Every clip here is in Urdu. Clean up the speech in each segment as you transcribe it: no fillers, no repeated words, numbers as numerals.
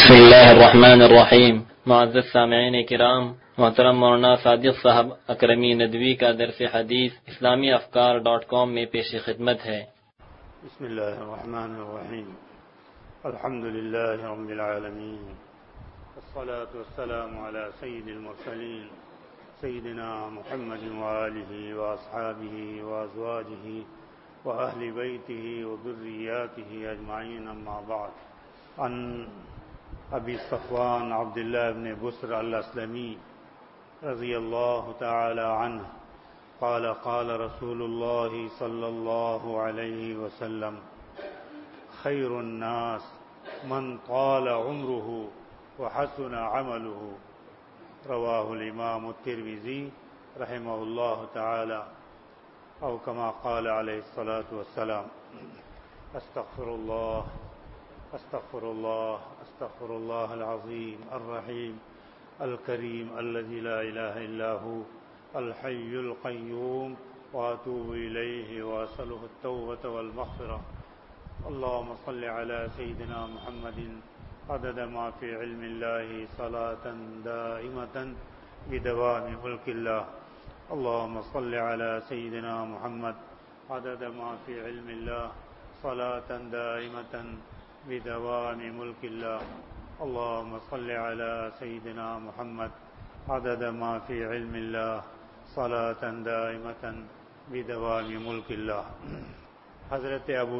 بسم اللہ الرحمن الرحیم۔ معزز سامعین کرام، محترم مولانا صادق صاحب اکرمی ندوی کا درس حدیث اسلامی افکار.com میں پیش خدمت ہے۔ بسم اللہ الرحمن الرحیم۔ الحمد للہ رب العالمین، والصلاة والسلام علی سید المرسلین سیدنا محمد وآلہ واصحابہ وازواجہ واہل بیتہ وذریاتہ اجمعین، اما بعد۔ عن ابی صفوان عبد اللہ بن بسر الاسلمی رضی اللہ تعالی عنہ قال قال رسول اللہ صلی اللہ علیہ وسلم خیر الناس من طال عمره وحسن عمله، رواہ الامام الترمذی رحمہ اللہ تعالی، او کما قال علیہ الصلاۃ والسلام۔ استغفر اللہ استغفر اللہ استغفر اللہ العظیم الرحیم الکریم الذی لا الہ الا هو الحی القیوم واتوب الیہ واسألہ التوبۃ والمغفرہ۔ اللهم صل علی سیدنا محمد عدد ما فی علم اللہ صلاة دائمة بدوام ملک اللہ۔ اللهم صل علی سیدنا محمد عدد ما فی علم اللہ صلاة دائمة بدوام ملک اللہ۔ اللهم صل علی سیدنا محمد عدد ما فی علم اللہ صلاة دائمة بدوام ملک اللہ۔ حضرت ابو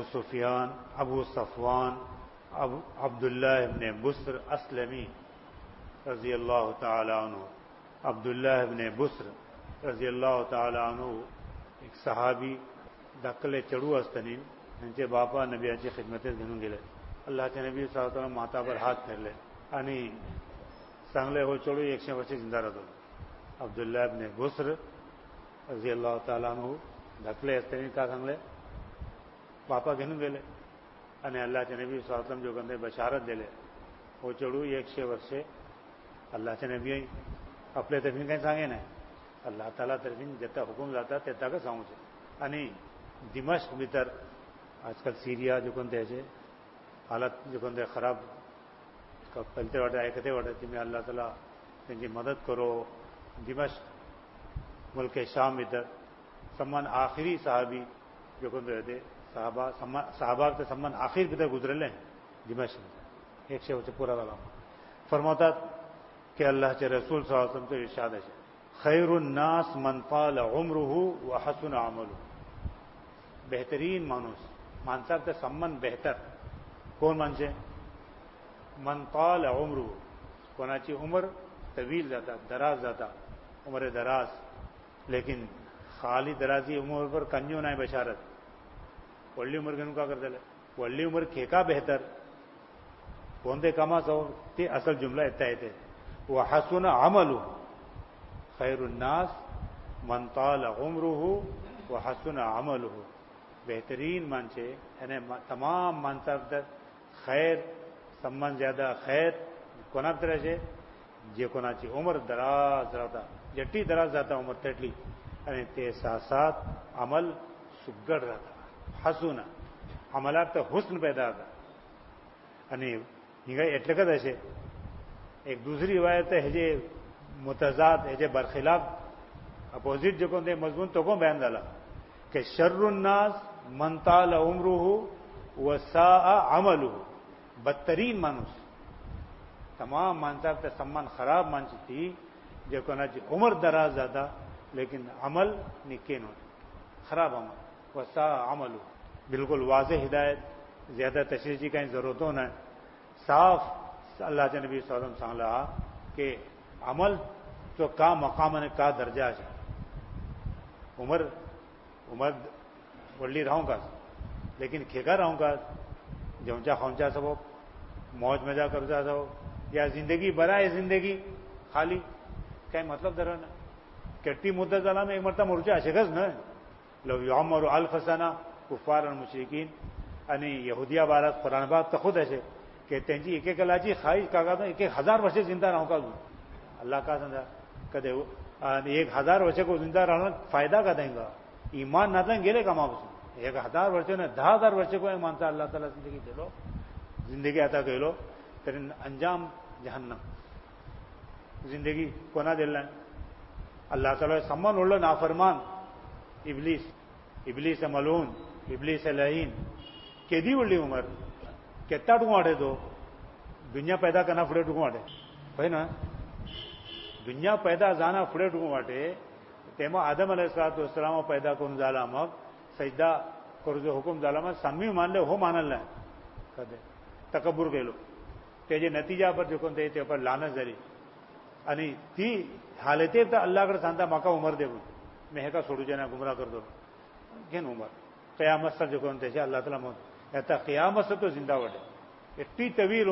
صفوان عبداللہ ابن بسر اسلمی رضی اللہ تعالی عنہ، عبداللہ ابن بسر رضی اللہ تعالی عنہ ایک صحابی دکلے چڑو استنین انچے باپا نبیاچی خدمت گھنوں گلے اللہ کے نبی صلی اللہ علیہ وسلم ماتا پر ہاتھ پھیر لے انی سنگلے ہو چڑو ایک شے بچے زندہ رہا دو۔ عبداللہ ابن بسر رضی اللہ تعالیٰ عنہ دھکلے استنین کا سنگلے باپا گھنوں گلے انی اللہ کے نبی صلی اللہ علیہ وسلم جو گندے بشارت دے لے ہو چڑو ایک شے ورشے اللہ کے نبی اپنے طرفین کہیں سانگے نا اللہ تعالیٰ طرفین جتا حکم جاتا تیتا کا سانگو چھے انی دمشق بھیتر آج کل سیریا جو کندے ہے حالت جو کندے خراب پلتے وٹے آئے کتے وٹے تمہیں اللہ تعالیٰ تنجی مدد کرو۔ دمشق ملک شام بھیتر سمان آخری صحابی جو کندے رہتے صحابہ کے سمان آخر بھیتر گزرے لیں دمشق ایک شے ہوچے پورا والا فرماتا کہ اللہ کے رسول صلی اللہ علیہ وسلم تو ارشاد ہے خیر الناس من طال عمره وحسن عمله، بہترین مانوس مانسا تے سمن بہتر کون منشے من طال عمره کوناچی عمر طویل جاتا دراز جاتا عمر دراز، لیکن خالی درازی عمر پر کنجو نہ بشارت ولی عمر گنو کا کر دے ولی عمر کھیکا بہتر کون دے کما سو تے اصل جملہ اتنا ہے وحسن عمله خیر الناس من طال عمره وحسن عمله، بہترین مانچے یعنی تمام مانسا خیر سمان زیادہ خیر کونا طرح سے جے کونا چی عمر دراز رہتا جٹی دراز جاتا عمر تٹلی یعنی تے ساتھ عمل سگڑ رہتا حسن عملات تو حسن پیدا تھا یعنی ایٹلے کا ایسے ایک دوسری روایت ہے جے متضاد ہے جے برخلاف اپوزٹ جو کون دے مضمون تو کون بیان ڈالا کہ شر الناس من طال عمره وساء عمله، بدترین مانوس تمام مانتا تے سمان خراب مانچی تھی جو کنا جی عمر دراز زیادہ لیکن عمل نکین ہو خراب عمل وساء عمله، بالکل واضح ہدایت زیادہ تشریح کی کہیں ضرورت ہونا ہے صاف اللہ کے نبی صلی اللہ علیہ وسلم سنگ لہا کہ عمل تو کا مقام نے کا درجہ ہے عمر ولی رہوں گا لیکن کھیگا رہوں گا جونچا خونچا سب موج مزہ کر جا سو یا زندگی برائے زندگی خالی کہیں مطلب درا نا کٹی مدت والا میں ایک مرتبہ مرچا شکست نہ لو یعمر الف سنہ کفار المشرکین یعنی یہودیہ بارات قرآن بات تو خود ایسے کہ تینجی ایک لاجی خواہش کا ایک 1000 ورषے زندہ رہوں گا اللہ کا سمجھا کدے 1000 ورषے کو زندہ رہنا فائدہ کا دیں گا ایمان نہ دیں گیلے کما 1000 ورषے نے 10,000 ورषے کو مانتا اللہ تعالیٰ زندگی دے لو زندگی عطا کہ لو تری انجام جہنم. زندگی کونا دل اللہ تعالی سمان اڑ نافرمان ابلیس ملون ابلیس لعین کیدی اڑلی عمر کتا ٹکو آٹے تو دنیا پیدا کرنا فڑے ٹکو آٹے بھائی نا دنیا پیدا جانا فڑے ٹکو آٹے تیما آدم علیہ السلام پیدا کرن زالا مگ سجدہ کرو جو حکم زالا مگ سمی مان لے ہو مانل لے کدے تکبر گیلو تیجے نتیجہ پر جو کن تے پر لعنت زری आणि ती हालते तर अल्लाहकडे सांगता माका उमर दे मी हे का सोडू ना गुमराह करतो घेन उमर कयामत जो कोण त्याचे अल्लाह ताला मग आता कयामत तो जिंदा वाटे एट्टी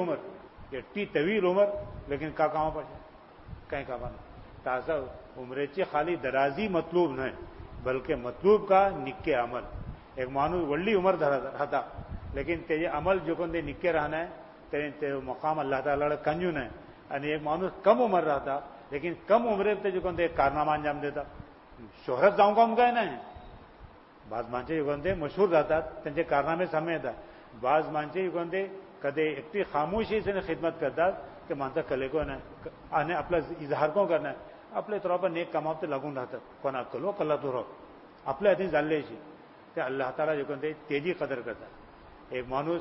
तवील उमर लेकिन का कामा पाहिजे काही कामा तासा उमरेची खाली दराजी मतलूब नाही बल्कि मतलूब का निक्के अमल एक माणूस वल्ली उमर राहता लेकिन त्याचे अमल जो कोण ते निक्के राहणार ते मकाम अल्लाह ताला कंजू नाही आणि एक माणूस कम उमर राहता लेकिन कम उमरेत ते जो कोणते कारनामा अंजाम देता शोहरत जाऊन काम काय नाही बाज माणसे जो कोणते मशहूर राहतात त्यांचे कारनामे सामने येतात बाज माणसे जो कोणते कधी एकटी खामोशीने खिदमत करतात ते माणसं कले को नाही आणि आपला इजहार को करणार आपले तर आपण नेक कामात ते लागून राहतात कोणा कलो कल्ला तो राह आपल्या हाती चालल्याशी ते अल्लाह ताला जो कोणते तेजी कदर करतात एक माणूस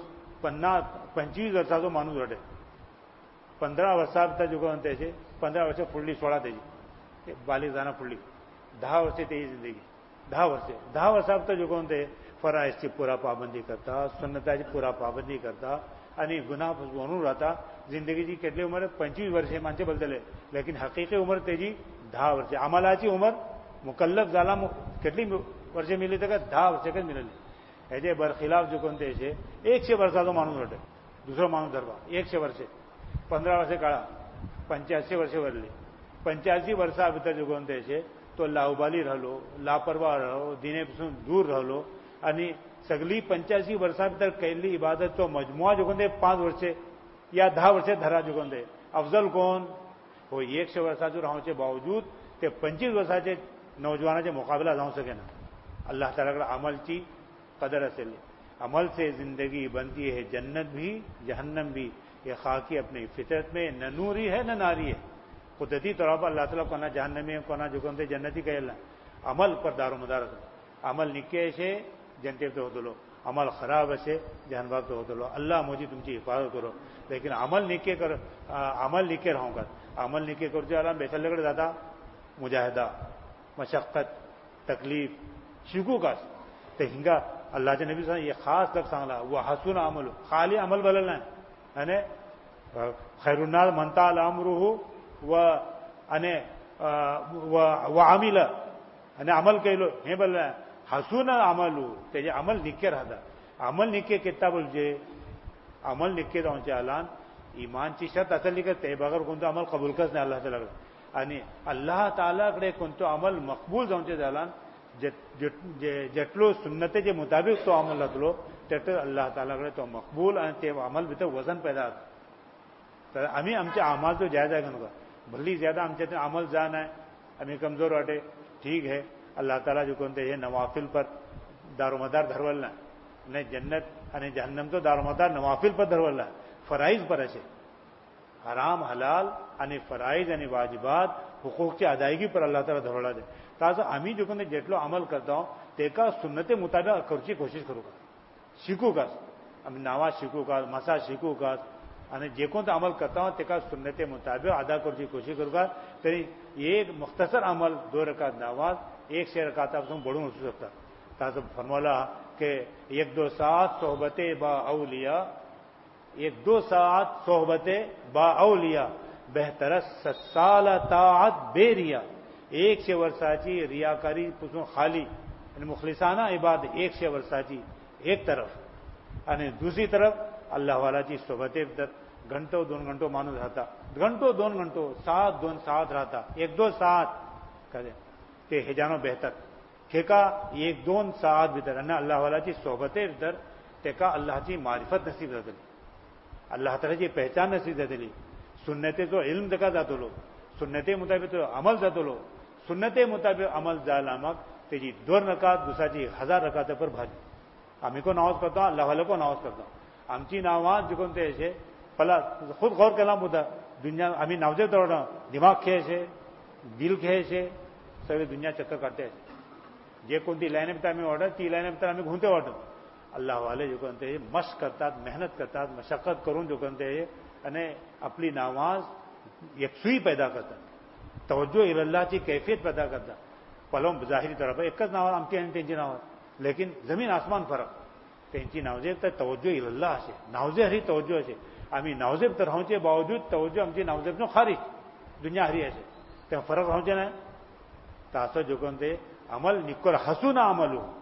25 वर्षाचा माणूस वाटे 15 वर्षात जो कोण त्याचे 15 वर्ष फुडली 16 त्याची बालिक जाना फुडली 10 वर्षे त्याची जिंदगी 10 वर्षात जो कोण ते फराइजची पुरा पाबंदी करता सुन्नताची पुरा पाबंदी करता आणि गुन्हा म्हणून राहता जिंदगीची કેટલી उमर 25 वर्षे माणसे बोलतले लेकिन हकीकी उमर त्याची 10 वर्षे अमलाची उमर मुकल्लफ झाला કેટલી वर्षे मिळली तर 10 वर्षेच मिळाली ह्याचे बरखिलाफ जो कोण त्याचे 100 वर्षाचा माणूस वाटे दुसरा माणूस धरवा 100 वर्षे 15 वर्षे काळा 85 वर्षे वरली 85 वर्षा भीतर जो कोण त्याचे तो लाउबाली राहिलो लापरवाह राहिलो दिनेपासून दूर राहिलो आणि सगळी 85 वर्षा भीतर केली इबादत तो मजमुआ जो कोण ते 5 वर्षे या 10 वर्षे धरा जो कोण ते अफजल कोण हो 100 वर्षाचे राहण्याचे बावजूद ते 25 वर्षाचे नौजवानाचे मुकाबला जाऊ सके ना अल्लाह ताला अमल की कदर असेल अमल से जिंदगी बनती है जन्नत भी जहन्नम भी ये खाकी अपनी फितरत में न नूरी है न नारी है कुदरती तौर पर अल्लाह ताला कोना जहन्नमी कोना जो कोणते जन्नती कहेला अमल पर दारोमदार अमल निके से जनते तो होतो अमल खराब असे जहन्नम तो होतो अल्लाह मुझे तुमची हिफाजत करो लेकिन अमल निके रहूंगा अमल निके करते आला बेसल्लेकडे जाता मुजाहिदा मशक्कत तकलीफ शिकू का ते हिंगा अल्लाहच्या नबी सांग ये खास लग सांगला व हसून अमल खाली अमल बदल नाही અને ખૈરુન્નાસ મનતા અમરુહુ વ અને व आमिल અને अमल केलो हे बोल हसून अमलू त्याचे अमल निके राहता अमल निके केता बोलजे अमल निके जाऊनचे आलान इमानची शर्त असली का ते बगर कोणतं अमल कबूल करत नाही अल्लाह तालाकडे आणि अल्लाह तालाकडे कोणतं अमल मकबूल जाऊनचे जालान जेटलो सुन्नतेचे मुताबिक तो अमल लागलो तेटलं अल्लाह तालाकडे तो मकबूल आणि ते अमल भितर वजन पैदा होतं तर आम्ही आमच्या अमल तो जायज आहे का भली ज्यादा आमच्यात अमल जा नाही आम्ही कमजोर वाटे ठीक है अल्लाह ताला जो कोणते हे नवाफिल पर दारोमदार धरवल नाही जन्नत आणि जहन्नम तो दारोमदार नवाफिल पर धरवल फराइज पर असे हराम हलाल आणि फराइज आणि वाजिबात हुकूकची अदायगी पर अल्लाह ताला धरवला दे ताजं आम्ही जो कोणते जेटलो अमल करता ते का सुन्नते मुताबिक करची कोशिश करू का शिकू का आम्ही नावा शिकू का मसा शिकू का आणि जे कोणतं अमल करता ते का सुन्नते मुताबिक अदा करची कोशिश करू का तरी एक मुख्तसर अमल 2 रकात नमाज 100 रकातापासून बढून असू शकतात ताजं फरमावला की 1-2 सात सोहबते बा औलिया 1-2 सात सोहबते बा औलिया बेहतर 7 साल ताअत बेरिया 100 वर्षाची रियाकारी पासून खाली आणि मुखलिसाना इबादत 100 वर्षाची एक तरफ आणि दुसरी तरफ अल्लाह वालाची सोबते घंटो 2 घंटो माणूस राहता घंटो 2 घंटो 7-2 सात राहता 1-2 सात करे ते हे जानो बेहतर हे का 1-2 सात भीतर आणि अल्लाह वालाची सोबते भीतर ते का अल्लाहची मारिफत नसीब जातली अल्लाह तालाची पहचान नसीब जातली सुन्नतेचो इल्म तका जातलो सुन्नते मुताबिक अमल जातलो सुन्नते मुताबिक अमल जाला मग त्याची 2 रकात दुसऱ्याची 1000 रकात पर भारी आम्ही को नमाज करतो अल्लाह वाला को नमाज करतो आमची नमाज जो कोणते असे پلا خود غور کلام ہوتا دنیا ہمیں نوزے توڑنا دماغ کھے سے دل کھے سے سب دنیا چکر کرتے جے کون لائن بتا ہمیں آڈر تی لائن بتا ہمیں گھومتے آڈر اللہ والے جو کہتے ہیں مشق کرتا محنت کرتا مشقت کروں جو کہتے ہیں અને اپنی نماز یکسوئی پیدا کرتا توجہ اللہ کی کیفیت پیدا کرتا پلوم ظاہری طور پر ایک نماز ہم تینچی نماز لیکن زمین آسمان فرق تینچی نمازے تو توجہ اللہ سے نمازے ہری توجہ سے ہمیں نمازب تو رہے باوجود توجہ ہم نمازب نو خارج دنیا ہری ایسے تو فرق رہے نا تاسو جو کہتے عمل نکل ہسو نہ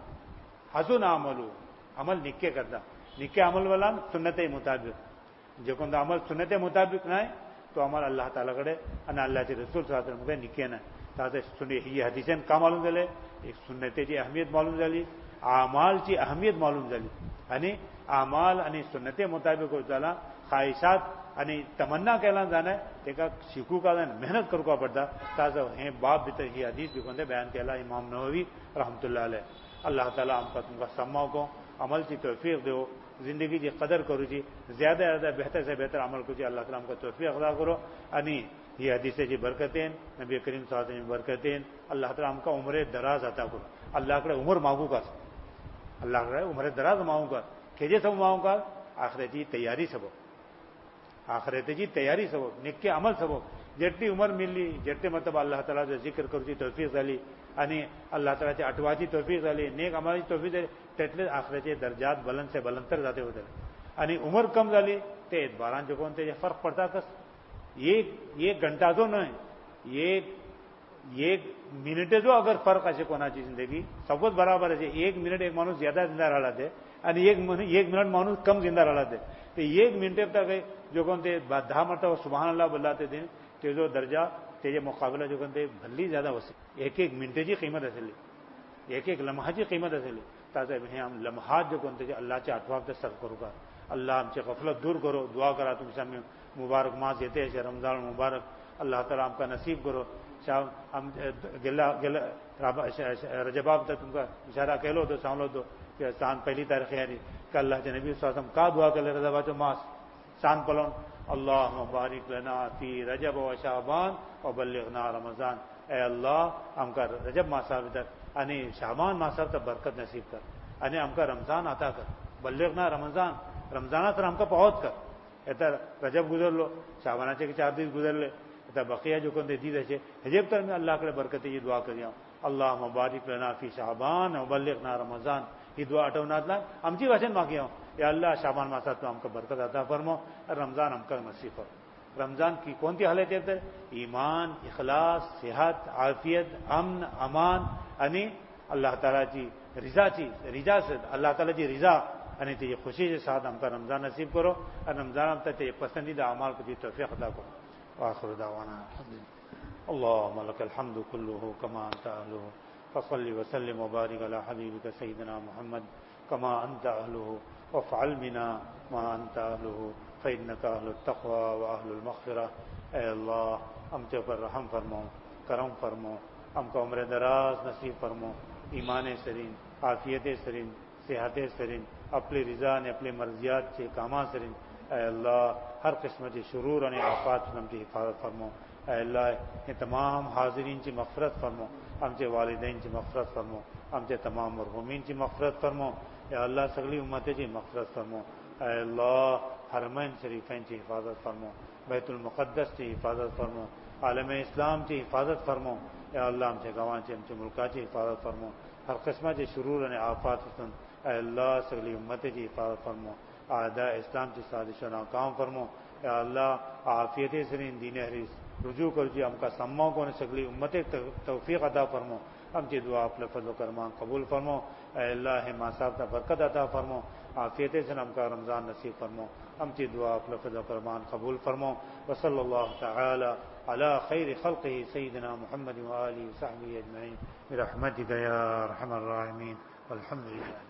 عمل عمل نکے کرتا نکے عمل والا سنت مطابق جو کون عمل سنت مطابق نہ تو عمل اللہ تعالیٰ کڑے انا اللہ کے رسول صلی اللہ علیہ وسلم نکے نہ تاسے سنی یہ حدیثیں کا معلوم چلے ایک سنت کی اہمیت معلوم چلی اعمال کی اہمیت معلوم چلی یعنی اعمال یعنی سنت مطابق ہو چلا خواہشات یعنی تمنا کہنا جانا ہے ایک سیکھو کا محنت کرو کا پڑتا تازہ ہیں باپ بھی تو یہ حدیث بھی کہتے بیان کیا امام نووی رحمۃ اللہ علیہ اللہ تعالیٰ ہم کا تم کا سماؤ کو عمل کی توفیق دو زندگی کی قدر کرو جی زیادہ زیادہ بہتر سے بہتر عمل کرو جی اللہ تعالیٰ ہم کا توفیق ادا کرو یعنی یہ حدیث جی برکتیں نبی کریم صلی اللہ علیہ وسلم برکتیں اللہ تعالیٰ ہم کا عمر دراز عطا کرو اللہ کڑے عمر مانگو کا اللہ کڑے عمر دراز مانگو کا کھیجے سب مانگو کا آخرت جی تیاری سب آخرت جی تیاری سب نکے عمل سب جتنی عمر ملی جتنے مطلب اللہ تعالیٰ سے ذکر کرو جی توفیق علی یعنی اللہ تعالیٰ سے اٹواجی توفیق علی نیک عمل توفیق علی تیٹلے آخرت درجات بلند سے بلندتر جاتے ہوتے یعنی عمر کم ڈالی تو اعتباران جو کون تھے فرق پڑتا کس ایک گھنٹہ تو نہیں ایک منٹ جو اگر فرق ایسے کونا چاہیے زندگی سب کچھ برابر ہے ایک منٹ ایک مانوس زیادہ زندہ رہا تھے یعنی ایک منٹ مانوس کم زندہ رہا تھے تو ایک منٹ تک جو کون تھے 10 مرتبہ سبحان اللہ بلاتے تھے تو جو درجہ تیجے مقابلہ جو کہتے بھلی زیادہ وسیع ایک منٹ کی قیمت اصلی ایک لمحہ کی قیمت اصلی تاکہ ہم لمحات جو کہتے اللہ کے اٹواب سے سر کرو گا اللہ ہم سے غفلت دور کرو دعا کرا تم سے مبارک ماہ دیتے ہیں رمضان مبارک اللہ تعالیٰ ہم کا نصیب کرو ہم رجباب تک تم کا اشارہ کہہ لو تو ساملو دو کہ سان پہلی تاریخ ہے کہ اللہ کے نبی صلی اللہ علیہ وسلم کا دعا کر لے رجبا جو ماس سان پلون اللہ مبارک لنا فی رجب و شعبان و بلغنا رمضان اے اللہ ہم کا رجب ماہ صاحب تک یعنی شعبان ماہ صاحب تک برکت نصیب کر یعنی ہم کا رمضان عطا کر بلغنا رمضان رمضانہ تر ہم کا پہنچ کر اتر رجب گزر لو شعبانہ کے 4 دن گزر لے اتر بقیہ جو کہتے دی رہے حجب تر میں اللہ کے برکت یہ دعا کر جاؤں اللہ مبارک لنا فی شعبان و بلغنا رمضان یہ دعا اٹھونا ہم چی وچن مانگی ہوں یا اللہ شعبان ماسا تو ہم کا برکت عطا فرمو اور رمضان ہم کا نصیب فرمو رمضان کی کون سی حالت ہے ایمان اخلاص صحت عافیت امن امان یعنی اللہ تعالیٰ کی رضا سے اللہ تعالیٰ کی رضا یعنی تو یہ خوشی کے ساتھ ہم کا رمضان نصیب کرو اور رمضان ہم تک یہ پسندیدہ اعمال کو توفیق عطا کرو وآخر دعوانا اللهم لك الحمد كله كما انت اهله فصل وسلم وبارك على حبيبك سيدنا محمد كما انت اهله وافعل بنا ما انت اهله فانك اهل التقوى واهل المغفرة اے اللہ ہم تے پر رحم فرماؤ کرم فرماؤ ہم کو عمر دراز نصیب فرماؤ ایمان سرین عافیت سرین صحت سرین اپنی رضا نے اپنی مرضیات سے کاما سرین اے اللہ ہر قسم کی شرور اور آفات ہم کی حفاظت فرماؤ اے اللہ یہ تمام حاضرین کی مغفرت فرمو ہم سے والدین کی مغفرت فرمو ہم سے تمام مرحومین کی مغفرت فرمو یا اللہ سگلی امت کی مغفرت فرمو اے اللہ حرمین شریفین کی حفاظت فرمو بیت المقدس کی حفاظت فرمو عالم اسلام کی حفاظت فرمو یا اللہ ہم سے گواں سے ہم سے ملکہ کی حفاظت فرمو ہر قسم کے شرور اور آفات سن اے اللہ سگلی امت کی حفاظت فرمو اعداء اسلام کی سازش و ناکام فرمو یا اللہ عافیت سرین دین حریص رجوع کر جی ہم کا سماؤں کو سگلی امت توفیق عطا فرمو ہم کی دعا اپنے فضل و کرمان قبول فرمو اے اللہ ماں صاحب کا برکت عطا فرمو عافیت سے ہم کا رمضان نصیب فرمو ہم کی دعا اپنے فضل و کرمان قبول فرمو وصلی اللہ تعالی علی خیر خلقہ سیدنا محمد وآلہ وصحبہ اجمعین برحمتک یا ارحم الراحمین والحمد للہ.